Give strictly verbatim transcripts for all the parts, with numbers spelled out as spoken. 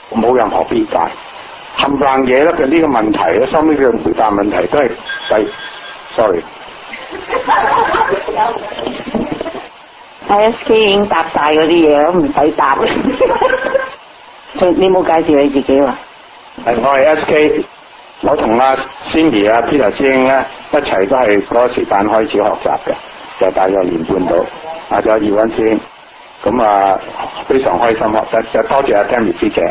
冇任何變大，冚唪唥嘢咧嘅呢個問題咧，收尾嘅回答問題都係第 sorry。 I S K 已經答晒嗰啲嘢，我唔使答。你冇介紹你自己喎？ 係我係 S K， 我同阿 Cindy 啊 Peter 師兄咧一齊都係嗰個時間開始學習嘅，就大約年半到。啊，仲有葉溫師兄，咁啊非常開心學得，就多謝阿 Tammy 師姐。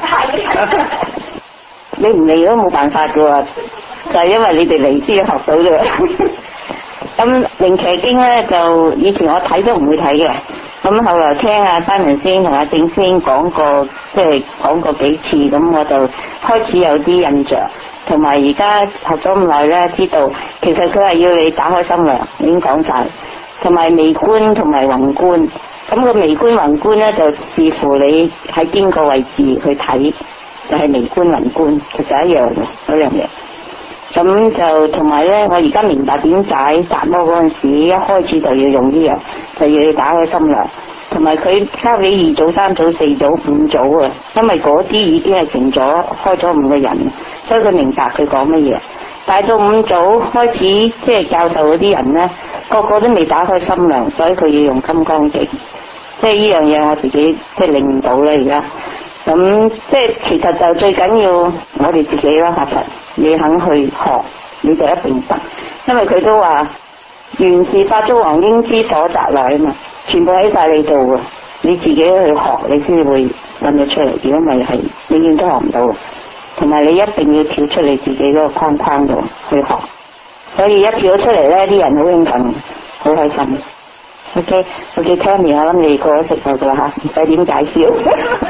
你唔嚟都冇辦法噶喎，就係因為你哋嚟先學到啫。咁靈奇經咧就以前我睇都唔會睇嘅，咁後來聽阿丹人師兄同阿正師兄講過，即係講過幾次，咁我就開始有啲印象，同埋而家學咗咁耐咧，知道其實佢係要你打開心量，已經講晒，同埋微觀同埋宏觀，咁個微觀宏觀咧就視乎你喺邊個位置去睇，就係、是、微觀宏觀，其實一樣嘅嗰樣嘢。咁就同埋咧，我而家明白點解達摩嗰陣時一開始就要用呢樣，就要你打開心量，同埋佢交俾二組、三組、四組、五組啊，因為嗰啲已經係成咗開咗五個人，所以佢明白佢講乜嘢。但係到五組開始即係教授嗰啲人咧，個個都未打開心量，所以佢要用金剛經，即係呢樣嘢我自己即係領悟到啦而家。咁即係其實就最緊要我哋自己啦，學佛你肯去學，你就一定得。因為佢都話原是法中王應知所擇來啊嘛，全部喺晒你度嘅，你自己去學你先會揾到出嚟。如果唔係係永遠都學唔到，同埋你一定要跳出你自己嗰個框框度去學。所以一跳出嚟咧，啲人好興奮，好開心。OK，OK，Tammy， 我諗你過咗食飯噶啦嚇，唔使點介紹。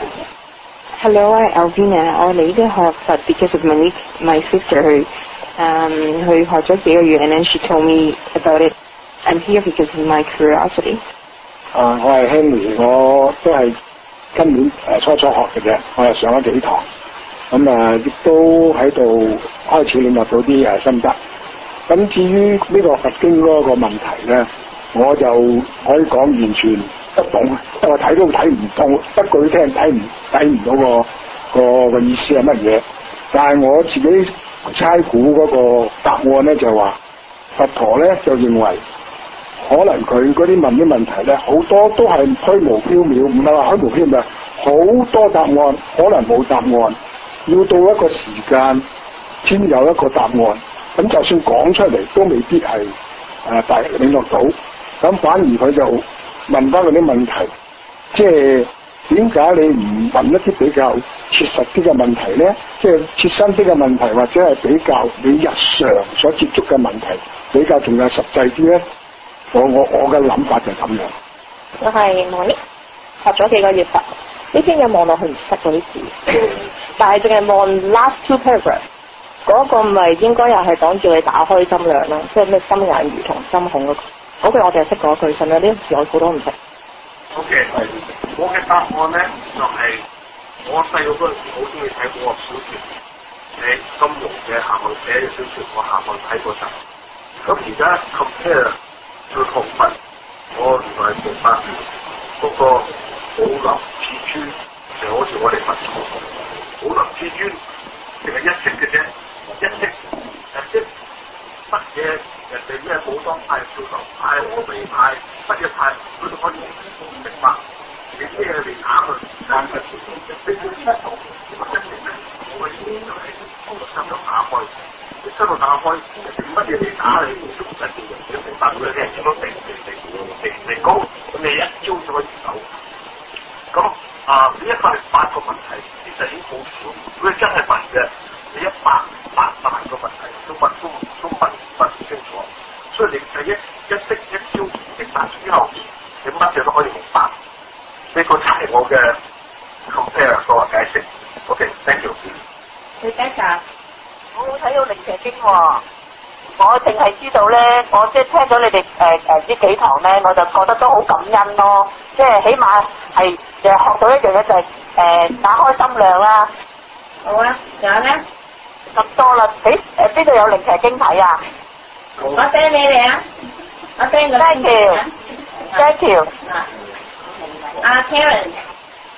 Hello， 我係 Alvina， 我嚟呢度學佛 because of my my sister 去，嗯，去學咗幾個月 ，and then she told me about it. I'm here because of my curiosity. 啊，我係 Henry， 我都係今年誒初初學嘅啫，我係上咗幾堂，咁啊亦都喺度開始領略到啲誒心得。咁至於呢個佛經嗰個問題咧，我就可以講完全不懂，因為睇都睇唔通，一句聽睇唔睇唔到個個個意思係乜嘢。但係我自己猜估嗰個答案咧就話，佛陀咧就認為，可能佢嗰啲問啲問題咧，好多都係虛無縹緲，唔係話虛無縹緲，好多答案可能冇答案，要到一個時間先有一個答案。咁就算講出嚟都未必係誒大領略到。咁反而佢就問翻嗰啲問題，即係點解你唔問一啲比較切實啲嘅問題咧？即係切身啲嘅問題，或者係比較你日常所接觸嘅問題，比較仲有實際啲咧？我我我嘅諗法就係咁樣。 我係望呢學咗幾個月佛，呢篇嘢望落去唔識嗰啲字，但係淨係望 last two paragraph 嗰個咪應該又係講叫你打開心量啦，即係咩心眼如同針孔嗰個。嗰句我淨係識嗰句，信啦呢個字我好多唔識。 好嘅，我嘅答案咧就係、是、我細個嗰陣時好中意睇武俠小說，誒金庸嘅夏目寫嘅小說，我下網睇過晒。咁而家 compare 去學佛，我原來明白嗰個寶林至尊就好似我哋佛陀，寶林至尊淨係一式嘅啫，一式一式乜嘢？人哋咩武當派、少林派、峨眉派、乜嘢派，佢都可以明白。你咩嚟打佢？但係你冇一套，一定咧，我嘅意思就係通過心度打開。你心度打開，人哋乜嘢嚟打你，都唔使叫人哋明白佢咧，點樣定定定定定高，咁你一招就可以走。咁啊，呢一百零八個問題其實已經好少，如果真係問嘅，你一百八萬個問題都問都都問問唔清楚，所以你係一一式一招明白之後，你乜嘢都可以明白。呢個就係我嘅 compare 個解釋。OK，thank you。 你解答， 我冇睇到靈奇經喎，我淨係知道咧，我即係聽咗你哋誒誒呢幾堂咧，我就覺得都好感恩咯。即係起碼係誒學到一樣嘢就係、是、誒、呃、打開心量啦。 好啊，仲有咧？ 咁多啦，誒誒邊度有靈奇經睇啊？ 我 send 俾你啊，我 send 個 Thank you，Thank you。 啊 Karen，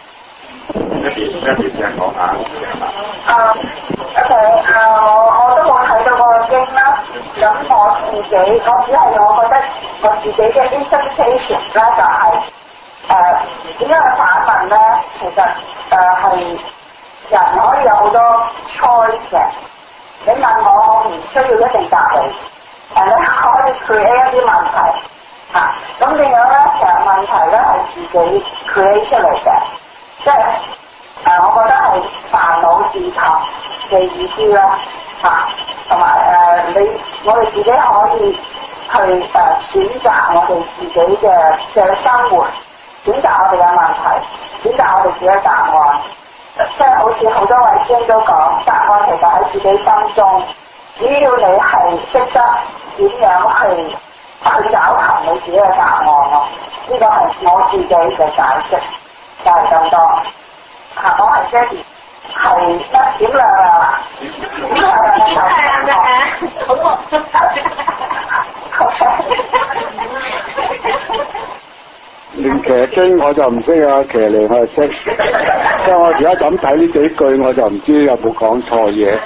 一邊一邊先講下。 啊，OK，啊，我我都冇睇到個經啦。咁我自己，我只係我覺得我自己嘅 interpretation 咧，就係誒點樣去反問咧？其實誒係、呃、人可以有好多 choice 嘅。你問我，我唔需要一定答你。誒，你可以 create 一啲問題嚇。咁點樣咧？其實問題咧係自己 create 出嚟嘅，即係誒、呃，我覺得係煩惱自尋嘅意思啦嚇。同埋誒，你我哋自己可以去誒、呃、選擇我哋自己嘅嘅生活，選擇我哋嘅問題，選擇我哋自己嘅答案。即係好似好多位師兄都講，答案其實喺自己心中，只要你係識得點樣去去找尋你自己嘅答案咯。呢個係我自己嘅解釋，就係咁多。嚇，我係 Jackie，係一閃亮啊！閃亮啊！係啊！好喎。 練騎經我就唔識啊，騎嚟我就識。即係我而家就咁睇呢幾句，我就唔知有冇講錯嘢。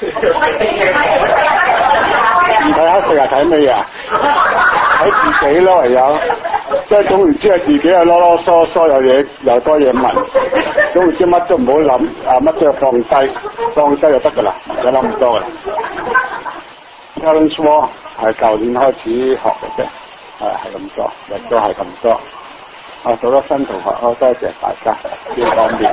唔睇下成日睇乜嘢？睇自己咯，唯有。即係總唔知係自己係囉囉嗦嗦，有嘢又多嘢問。總唔知乜都唔好諗，啊乜都要放低，放低就得㗎啦，唔使諗咁多㗎啦。Balance Wall 係舊年開始學嘅啫，係係咁多，亦都係咁多。啊，好多新同學，好多謝大家呢方面。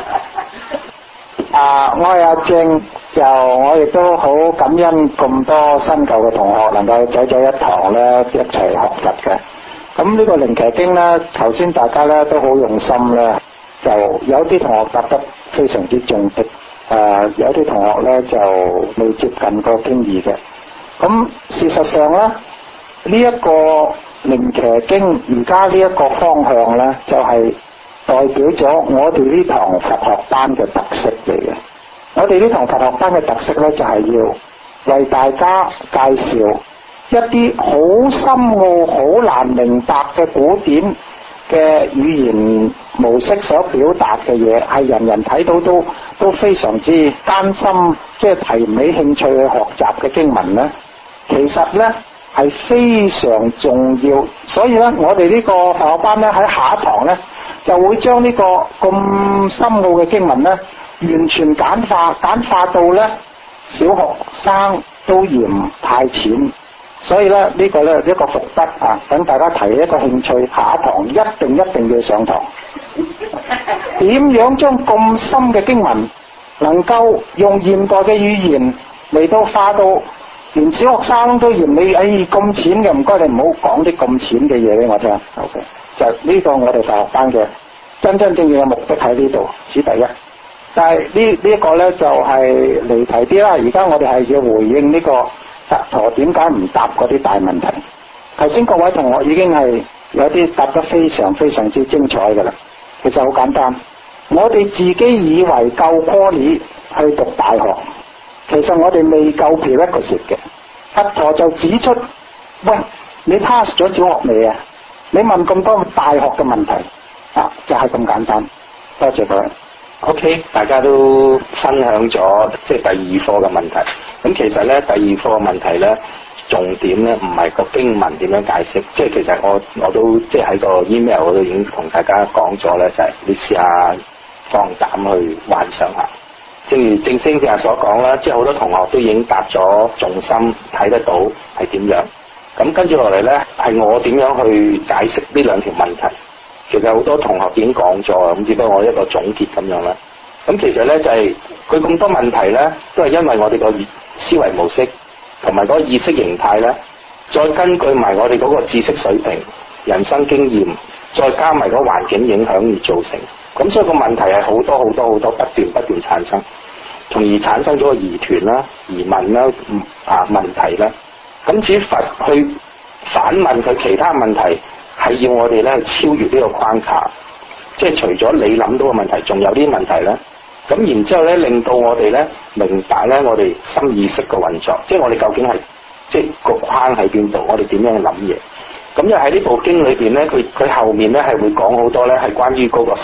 啊，我係阿正，就我亦都好感恩咁多新舊嘅同學能夠走走一堂咧，一齊學習嘅。咁呢個靈騎經咧，頭先大家咧都好用心咧，就有啲同學答得非常之中的，誒、啊、有啲同學咧就未接近個經義嘅。咁事實上咧，呢、這、一個靈騎經而家呢一個方向咧，就係、是、代表咗我哋呢堂佛學班嘅特色嚟嘅。我哋呢堂佛學班嘅特色咧，就係、是、要為大家介紹一啲好深奧、好難明白嘅古典嘅語言模式所表達嘅嘢，係人人睇到都都非常之艱辛，即係提唔起興趣去學習嘅經文咧。其實咧係非常重要，所以咧我哋呢個佛學班咧喺下一堂咧就會將呢個咁深奧嘅經文咧完全簡化，簡化到咧小學生都嫌太淺。所以咧呢、這個咧一個福德啊，等大家提一個興趣，下一堂一定一定要上堂。點樣將咁深嘅經文能夠用現代嘅語言嚟到化到連小學生都嫌你哎咁淺嘅，唔該你唔好講啲咁淺嘅嘢俾我聽。OK， 就呢個我哋大學班嘅真真正正嘅目的喺呢度，此第一。但係呢呢一個咧就係離題啲啦。而家我哋係要回應呢、這個。佛陀點解唔答嗰啲大問題？頭先各位同學已經係有啲答得非常非常之精彩㗎啦。其實好簡單，我哋自己以為夠 quality 去讀大學，其實我哋未夠 prerequisite 嘅。佛陀就指出：喂，你 pass 咗小學未啊？你問咁多大學嘅問題啊，就係、是、咁簡單。多謝各位。 OK， 大家都分享咗即係第二課嘅問題。咁其實咧，第二課嘅問題咧，重點咧唔係個經文點樣解釋，即係其實我我都即係喺個 email 我都已經同大家講咗咧，就係、是、你試下放膽去幻想下。正如正聲正日所講啦，即係好多同學都已經答咗重心，睇得到係點樣。咁跟住落嚟咧，係我點樣去解釋呢兩條問題？其實好多同學已經講咗，咁只不過我一個總結咁樣啦。咁其實咧就係佢咁多問題咧，都係因為我哋個思維模式同埋嗰個意識形態咧，再根據埋我哋嗰個知識水平、人生經驗，再加埋嗰個環境影響而造成。咁所以個問題係好多好多好多不斷不斷產生，從而產生咗個疑團啦、疑問啦、啊問題啦。咁至於佛去反問佢其他問題，係要我哋咧超越呢個框架，即係除咗你諗到嘅問題，仲有啲問題咧。咁然之後咧，令到我哋咧明白咧，我哋心意識嘅運作，即係我哋究竟係即係個框喺邊度，我哋點樣諗嘢。咁又喺呢部經裏邊咧，佢佢後面咧係會講好多咧，係關於嗰個識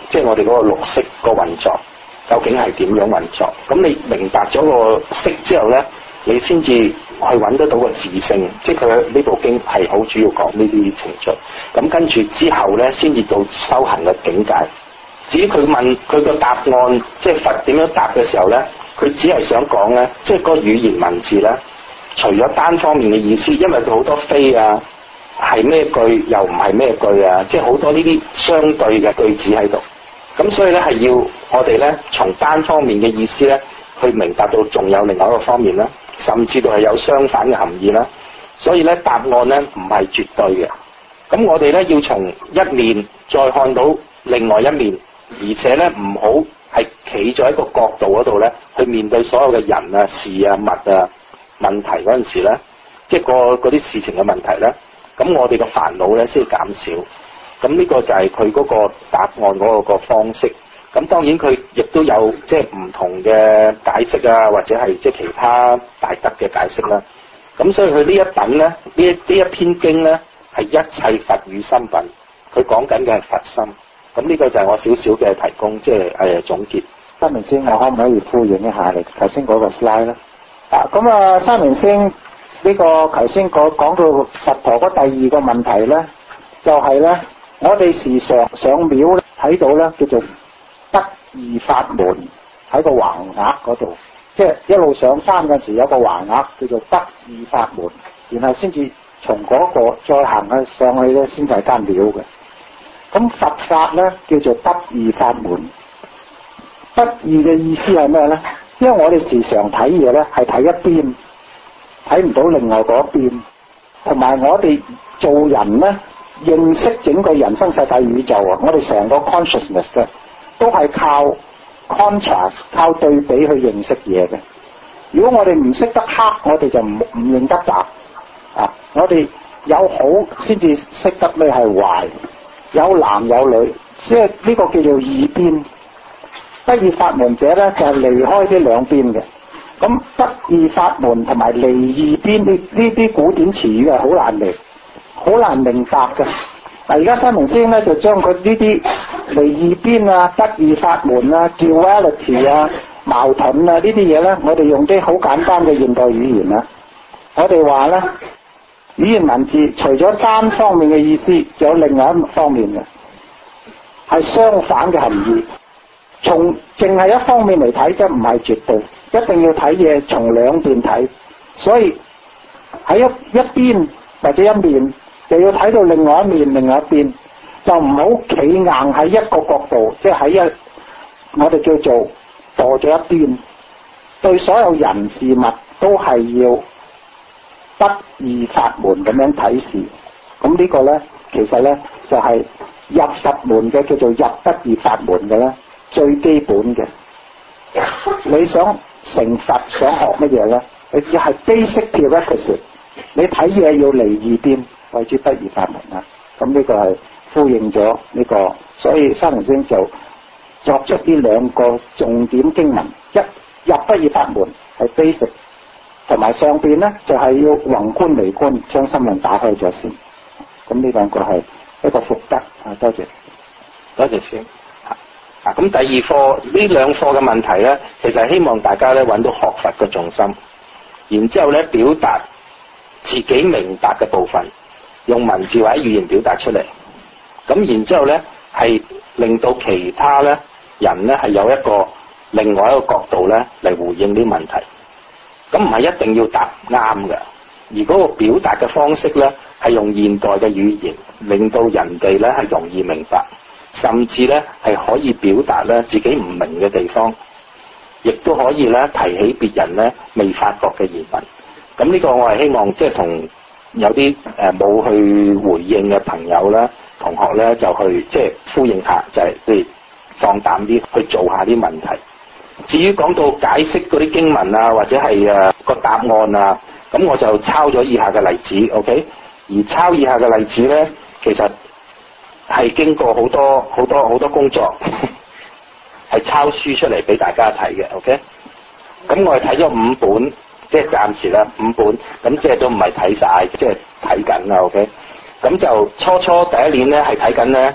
即係我哋嗰個綠色個運作究竟係點樣運作？咁你明白咗個色之後咧，你先至去揾得到個自性，即係佢呢部經係好主要講呢啲程序。咁跟住之後咧，先至到修行嘅境界。至於佢問佢個答案，即係佛點樣答嘅時候咧，佢只係想講咧，即係個語言文字咧，除咗單方面嘅意思，因為佢好多非啊，係咩句又唔係咩句啊，即係好多呢啲相對嘅句子喺度。咁所以咧係要我哋咧從單方面嘅意思咧，去明白到仲有另外一個方面啦，甚至到係有相反嘅含義啦。所以咧答案咧唔係絕對嘅。咁我哋咧要從一面再看到另外一面，而且咧唔好係企咗喺個角度嗰度咧，去面對所有嘅人啊、事啊、物啊問題嗰陣時咧，即係個嗰啲事情嘅問題咧，咁我哋嘅煩惱咧先減少。咁呢個就係佢嗰個答案嗰個方式。咁當然佢亦都有即係唔同嘅解釋啊，或者係即係其他大德嘅解釋啦。咁所以佢呢一品咧，呢一呢一篇經咧係一切佛語心品，佢講緊嘅係佛心。咁呢個就係我少少嘅提供，即係誒總結。 三明先，我可唔可以呼應一下你頭先嗰個 slide 咧？啊，咁啊，三明先呢、這個頭先講講到佛陀嗰第二個問題咧，就係、是、咧，我哋時常上廟咧睇到咧叫做得意法門喺個橫額嗰度，即係一路上山嗰時有個橫額叫做得意法門，然後先至從嗰個再行去上去咧先係間廟嘅。咁佛法咧叫做得意法門，得意嘅意思係咩咧？因為我哋時常睇嘢咧係睇一邊，睇唔到另外嗰一邊，同埋我哋做人咧認識整個人生世界宇宙啊，我哋成個 consciousness 咧都係靠 contrast 靠對比去認識嘢嘅。如果我哋唔識得黑，我哋就唔唔認得白啊！我哋有好先至識得咩係壞，有男有女，即係呢個叫做二邊。得意法門者咧就係、是、離開呢兩邊嘅。咁得意法門同埋離二邊呢呢啲古典詞語係好難明，好難明白嘅。嗱，而家三明師咧就將佢呢啲離二邊啊、得意法門啊、duality 啊、矛盾啊呢啲嘢咧，我哋用啲好簡單嘅現代語言啊，我哋話咧語言文字除咗單方面嘅意思，仲有另外一方面嘅係相反嘅含義。從淨係一方面嚟睇，即唔係絕對，一定要睇嘢從兩邊睇。所以喺一一邊或者一面，就要睇到另外一面、另外一邊，就唔好企硬喺一個角度，即係喺一我哋叫做墮咗一邊。對所有人事物都係要得意法門咁樣睇事。咁呢個咧，其實咧就係、是、入佛門嘅叫做入得意法門嘅咧。最基本嘅，你想成佛想學乜嘢咧？你只係 basic prerequisite。你睇嘢要離二邊，為之得意法門啦。咁呢個係呼應咗呢、這個，所以三明星就作出呢兩個重點經文：一入得意法門係 basic， 同埋上邊咧就係、是、要宏觀微觀，將心靈打開咗先。咁呢兩個係一個福德啊！多謝， 多謝先。咁、啊、第二課呢兩課嘅問題咧，其實係希望大家咧揾到學佛嘅重心，然之後咧表達自己明白嘅部分，用文字或者語言表達出嚟。咁然之後咧係令到其他咧人咧係有一個另外一個角度咧嚟回應啲問題。咁唔係一定要答啱嘅，而嗰個表達嘅方式咧係用現代嘅語言，令到人哋咧係容易明白。甚至咧係可以表達咧自己唔明嘅地方，亦都可以咧提起別人咧未發覺嘅疑問。咁呢個我係希望即係同有啲誒冇去回應嘅朋友啦、同學咧就去即係呼應下，就係譬如放膽啲去做下啲問題。至於講到解釋嗰啲經文啊，或者係誒個答案啊，咁我就抄咗以下嘅例子 ，OK？ 而抄以下嘅例子咧，其實係經過好多好多好多工作，係抄書出嚟俾大家睇嘅 ，OK？ 咁我係睇咗五本，即係暫時啦五本，咁即係都唔係睇晒，即係睇緊啦 ，OK？ 咁就初初第一年咧係睇緊咧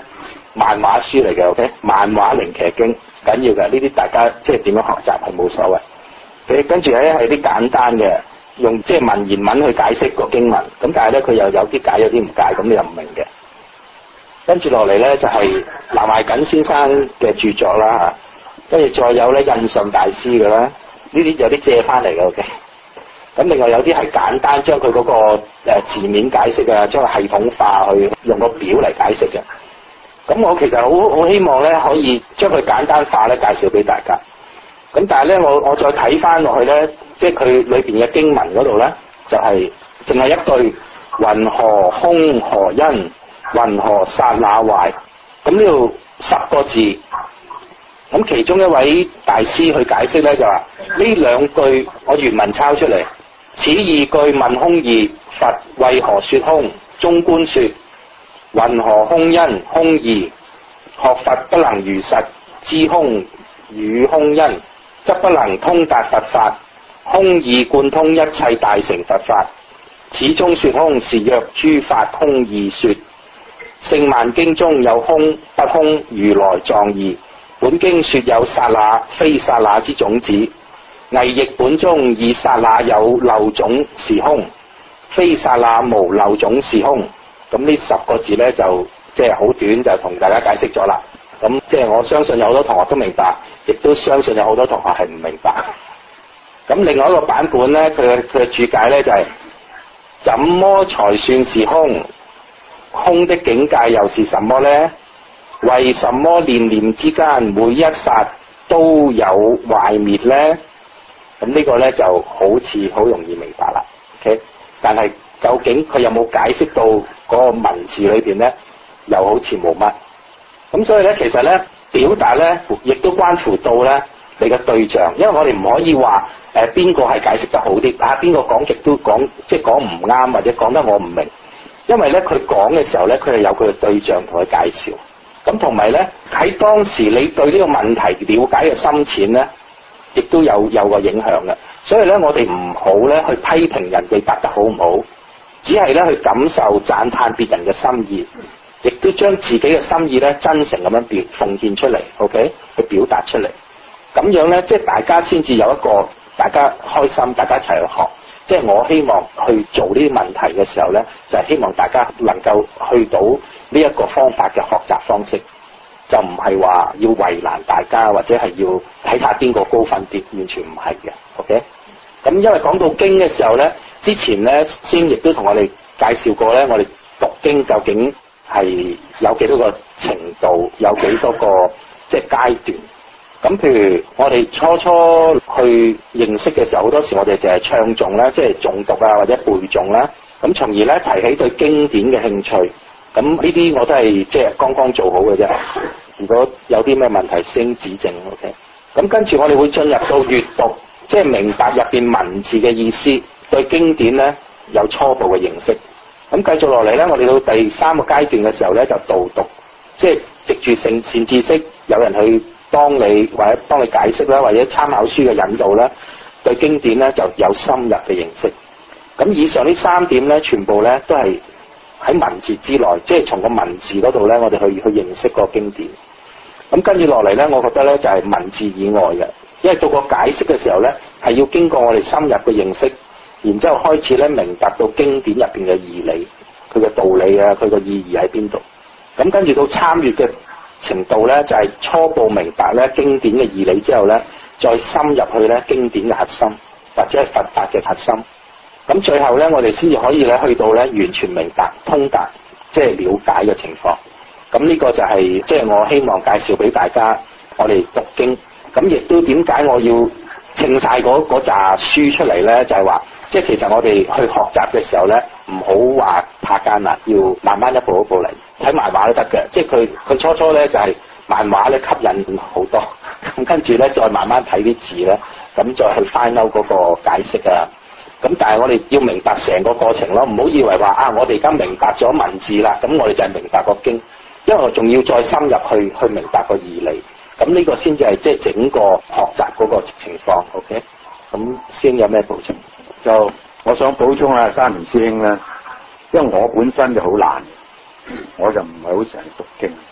漫畫書嚟嘅 ，OK？ 漫畫靈騎經緊要嘅，呢啲大家即係點樣學習係冇所謂。誒，跟住咧係啲簡單嘅，用即係文言文去解釋個經文，咁但係咧佢又有啲解有啲唔解，咁你又唔明嘅。跟住落嚟咧就係南懷瑾先生嘅著作啦嚇，跟住再有咧印順大師嘅啦，呢啲有啲借翻嚟嘅 OK。咁另外有啲係簡單將佢嗰個誒字面解釋啊，將個系統化去用個表嚟解釋嘅。咁我其實好好希望咧可以將佢簡單化咧介紹俾大家。咁但係咧我我再睇翻落去咧，即係佢裏邊嘅經文嗰度咧，就係淨係一句云何空何因，云何剎那壞。咁呢度十個字，咁其中一位大師去解釋咧就話呢兩句我原文抄出嚟。此二句問空義，佛為何說空？中觀說，云何空因空義？學佛不能如實知空與空因，則不能通達佛法。空義貫通一切大乘佛法。此中說空，是若諸法空義說。聖萬經中有空不空如來藏義，本經說有剎那非剎那之種子。偽譯本中以剎那有漏種是空，非剎那無漏種是空。咁呢十個字咧就即係好短，就同大家解釋咗啦。咁即係我相信有好多同學都明白，亦都相信有好多同學係唔明白。咁另外一個版本咧，佢嘅佢嘅注解咧就係、是：怎麼才算是空？空的境界又是什麼呢？為什麼念念之間每一剎都有壞滅呢？咁呢個咧就好似好容易明白啦 ，OK？ 但係究竟佢有冇解釋到嗰個文字裏邊咧，又好似冇乜。咁所以咧，其實咧表達咧，亦都關乎到咧你嘅對象，因為我哋唔可以話誒邊個係解釋得好啲，啊邊個講極都講即係講唔啱，或者講得我唔明。因為咧佢講嘅時候咧，佢係有佢嘅對象同佢介紹。咁同埋咧喺當時你對呢個問題了解嘅深淺咧，亦都有有個影響嘅，所以咧我哋唔好咧去批評人哋答得好唔好，只係咧去感受讚歎別人嘅心意，亦都將自己嘅心意咧真誠咁樣表奉獻出嚟 ，OK， 去表達出嚟，咁樣咧即係大家先至有一個大家開心，大家一齊去學。即係我希望去做呢啲問題嘅時候咧，就係希望大家能夠去到呢一個方法嘅學習方式。就唔係話要為難大家，或者係要睇下邊個高分啲，完全唔係嘅。OK， 咁因為講到經嘅時候咧，之前咧先亦都同我哋介紹過咧，我哋讀經究竟係有幾多個程度，有幾多個即係階段。咁譬如我哋初初去認識嘅時候，好多時我哋就係唱誦啦，即係誦讀啊，或者背誦啦，咁從而咧提起對經典嘅興趣。咁呢啲我都係即係剛剛做好嘅啫。如果有啲咩問題，先指正 OK。咁跟住我哋會進入到閱讀，即係明白入邊文字嘅意思，對經典咧有初步嘅認識。咁繼續落嚟咧，我哋到第三個階段嘅時候咧，就導讀，即係藉住善善知識，有人去幫你或者幫你解釋啦，或者參考書嘅引導啦，對經典咧就有深入嘅認識。咁以上呢三點咧，全部咧都係喺文字之內，即係從個文字嗰度咧，我哋去去認識個經典。咁跟住落嚟咧，我覺得咧就係文字以外嘅，因為到個解釋嘅時候咧，係要經過我哋深入嘅認識，然之後開始咧明白到經典入邊嘅義理，佢嘅道理啊，佢個意義喺邊度。咁跟住到參與嘅程度咧，就係初步明白咧經典嘅義理之後咧，再深入去咧經典嘅核心，或者係佛法嘅核心。咁最後咧，我哋先至可以咧去到咧完全明白、通達，即係了解嘅情況。咁呢個就係即係我希望介紹俾大家，我哋讀經。咁亦都點解我要稱晒嗰嗰紮書出嚟咧？就係話，即係其實我哋去學習嘅時候咧，唔好話怕艱難，要慢慢一步一步嚟。睇漫畫都得嘅，即係佢佢初初咧就係漫畫咧吸引好多，咁跟住咧再慢慢睇啲字咧，咁再去 find out 嗰個解釋啊。咁但係我哋要明白成個過程咯，唔好以為話啊，我哋而家明白咗文字啦，咁我哋就係明白個經，因為我仲要再深入去去明白個義理，咁呢個先至係即係整個學習嗰個情況。OK， 咁師兄有咩補充？ 就我想補充下三年師兄啦，因為我本身就好懶，我就唔係好成日讀經，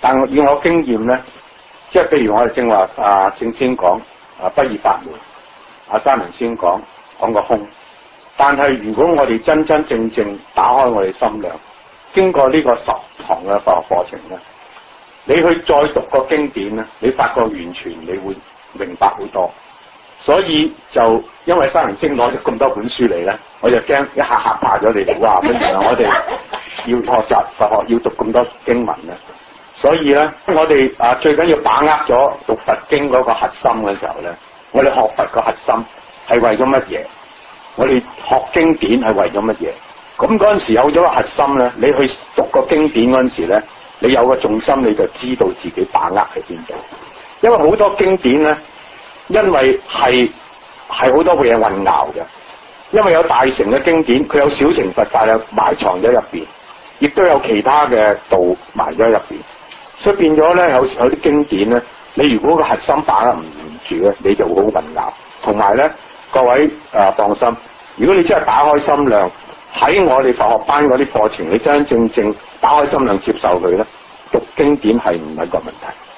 但以我經驗咧，即係譬如我哋正話啊正先講啊不二法門，阿三明先講講個空。但係如果我哋真真正正打開我哋心量，經過呢個十堂嘅佛學課程咧，你去再讀個經典咧，你發覺完全你會明白好多。所以就因為三明星攞咗咁多本書嚟咧，我就驚一下嚇怕咗你哋。哇！跟住我哋要學習佛學，要讀咁多經文咧，所以咧我哋啊最緊要把握咗讀佛經嗰個核心嘅時候咧，我哋學佛個核心係為咗乜嘢？我哋學經典係為咗乜嘢？咁嗰陣時有咗個核心咧，你去讀個經典嗰陣時咧，你有個重心你就知道自己把握喺邊度。因為好多經典咧，因為係係好多嘢混淆嘅，因為有大乘嘅經典，佢有小乘佛法啊埋藏咗入邊，亦都有其他嘅道埋咗入邊，所以變咗咧有有啲經典咧，你如果個核心把握唔住咧，你就會好混淆。同埋咧，各位誒、呃、放心，如果你真係打開心量，喺我哋佛學班嗰啲課程，你真真正正打開心量接受佢咧，讀經典係唔係個問題。